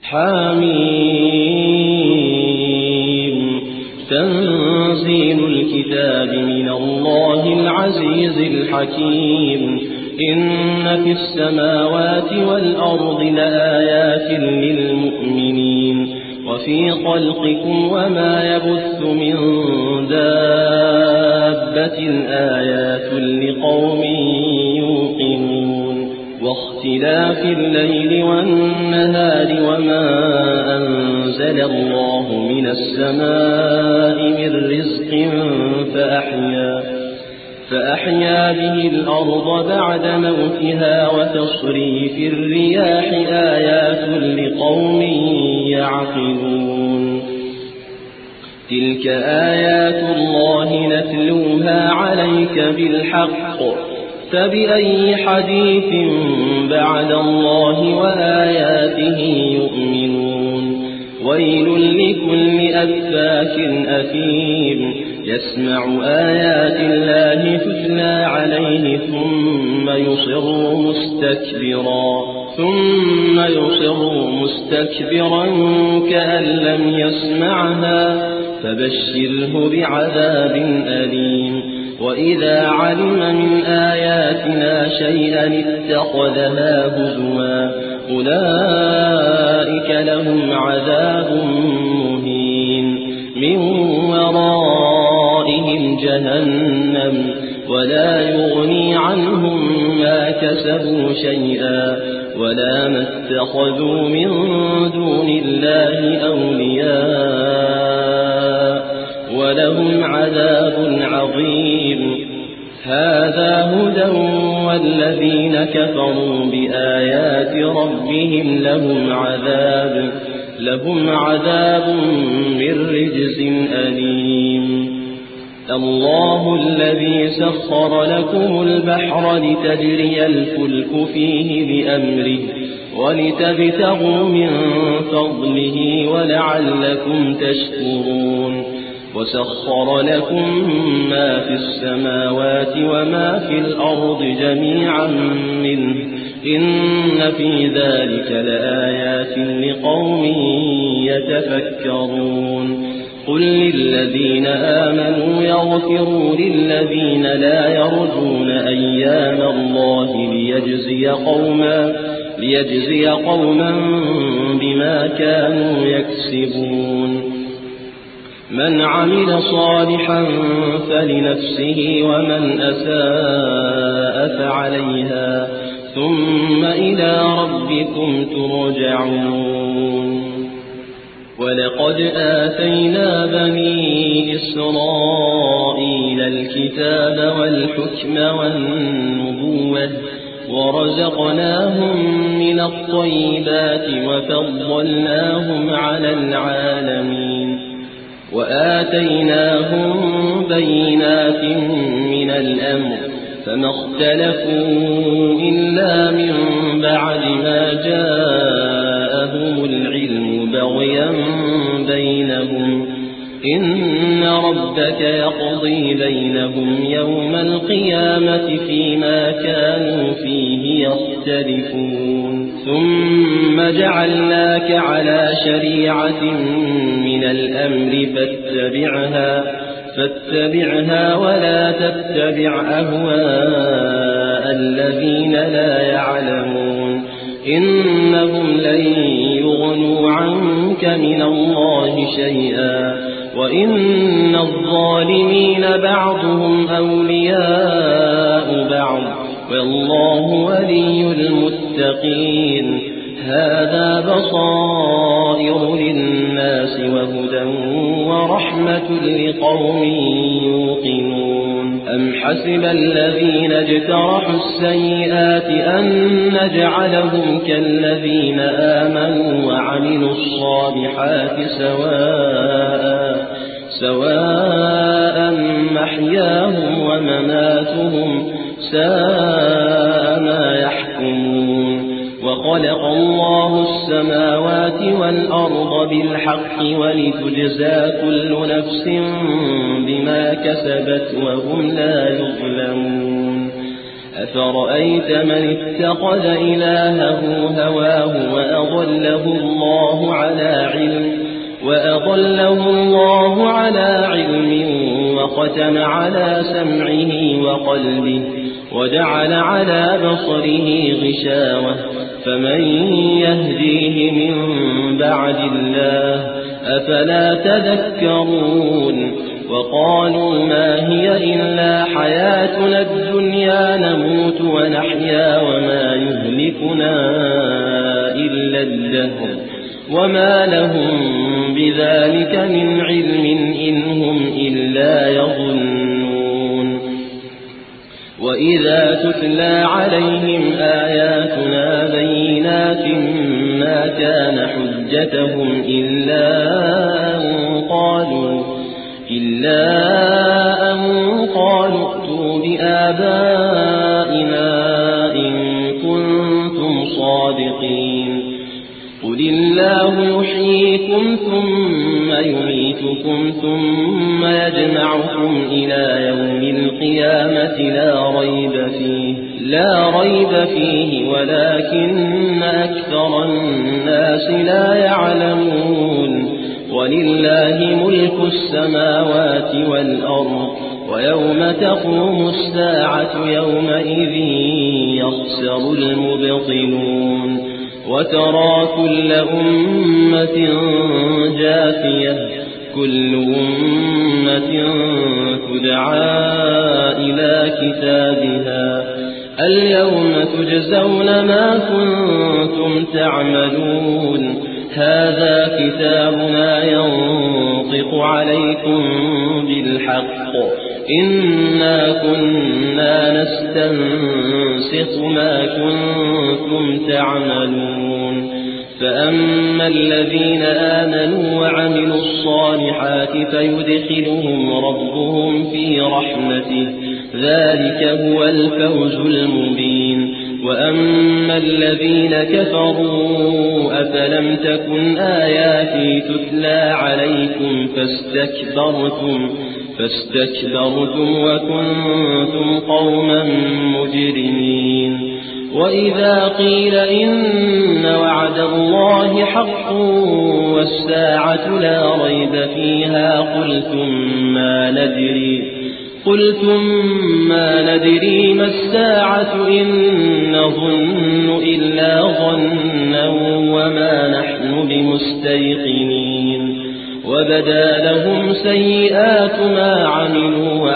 حميم تنزيل الكتاب من الله العزيز الحكيم إن في السماوات والأرض لآيات للمؤمنين وفي خلقكم وما يبث من دابة آيات لقوم يوقنون واختلاف الليل والنهار وما أنزل الله من السماء من رزق فأحيا به الأرض بعد موتها وتصريف الرياح آيات لقوم يعقلون تلك آيات الله نتلوها عليك بالحق فبأي حديث بعد الله وآياته يؤمنون ويل لكل أفاك أثيم يسمع آيات الله تتلى عليه ثم يصر مستكبرا كأن لم يسمعها فبشره بعذاب أليم وإذا علم من آياتنا شيئا اتخذها هزوا أولئك لهم عذاب مهين من ورائهم جهنم ولا يغني عنهم ما كسبوا شيئا ولا ما اتخذوا من دون الله أولياء ولهم عذاب عظيم هذا هدى والذين كفروا بآيات ربهم لهم عذاب من رجز أليم الله الذي سخر لكم البحر لتجري الفلك فيه بأمره ولتبتغوا من فضله ولعلكم تشكرون وسخر لكم ما في السماوات وما في الأرض جميعا منه إن في ذلك لآيات لقوم يتفكرون قل للذين آمنوا يغفروا للذين لا يرجون أيام الله ليجزي قوما بما كانوا يكسبون من عمل صالحا فلنفسه ومن أساء فعليها ثم إلى ربكم ترجعون ولقد آتينا بني إسرائيل الكتاب والحكم والنبوة ورزقناهم من الطيبات وفضلناهم على العالمين وآتيناهم بينات من الأمر فما اختلفوا إلا من بعد ما جاءهم العلم بغيا بينهم إن ربك يقضي بينهم يوم القيامة فيما كانوا فيه يختلفون ثم جعلناك على شريعة من الأمر فاتبعها ولا تتبع أهواء الذين لا يعلمون إنهم لن يغنوا عنك من الله شيئا وإن الظالمين بعضهم أولياء بعض والله ولي المتقين هذا بصائر للناس وهدى ورحمة لقوم يوقنون أم حسب الذين اجترحوا السيئات أن نجعلهم كالذين آمنوا وعملوا الصالحات سواء محياهم ومماتهم ساء ما يحكمون وخلق الله السماوات والأرض بالحق ولتجزى كل نفس بما كسبت وهم لا يظلمون أفرأيت من اتخذ إلهه هواه وأضله الله على علم وختم على سمعه وقلبه وجعل على بصره غشاوة فمن يهديه من بعد الله أفلا تذكرون وقالوا ما هي إلا حياتنا الدنيا نموت ونحيا وما يهلكنا إلا الدهر وما لهم بذلك من علم إن هم إلا يظنون وإذا تتلى عليهم آياتنا بينات ما كان حجتهم إلا أن قالوا ائتوا بآبائنا إن كنتم صادقين قل الله يحييكم ثم يميتكم ثم يجمعكم إلى يوم القيامة لا ريب فيه ولكن أكثر الناس لا يعلمون ولله ملك السماوات والأرض ويوم تقوم الساعة يومئذ يخسر المبطلون وترى كل أمة جاثية كل أمة تدعى إلى كتابها اليوم تجزون ما كنتم تعملون هذا كتابنا ينطق عليكم بالحق إنا كنا نستنسخ ما كنتم تعملون فأما الذين آمنوا وعملوا الصالحات فيدخلهم ربهم في رحمته ذلك هو الفوز المبين وأما الذين كفروا أفلم تكن آياتي تتلى عليكم فاستكبرتم وكنتم قوما مجرمين وإذا قيل إن وعد الله حق والساعة لا ريب فيها قلتم ما ندري ما الساعة إن نظن إلا ظنا وما نحن بمستيقنين وبدا لهم سيئات ما عملوا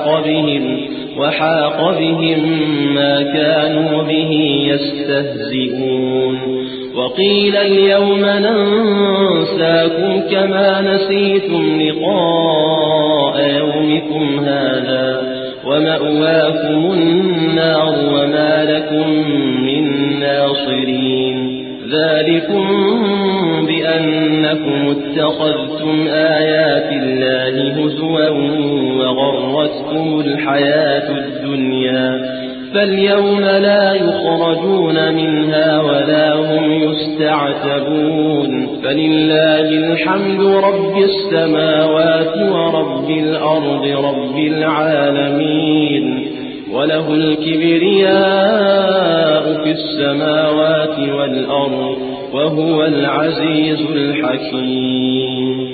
وحاق بهم ما كانوا به يستهزئون وقيل اليوم ننساكم كما نسيتم لقاء يومكم هذا ومأواكم النار وما لكم من ناصرين ذلكم بأنكم اتخذتم آيات الله هزوا وغرتكم الحياة الدنيا فاليوم لا يخرجون منها ولا هم يستعتبون فلله الحمد رب السماوات ورب الأرض رب العالمين وله الكبرياء في السماوات والأرض وهو العزيز الحكيم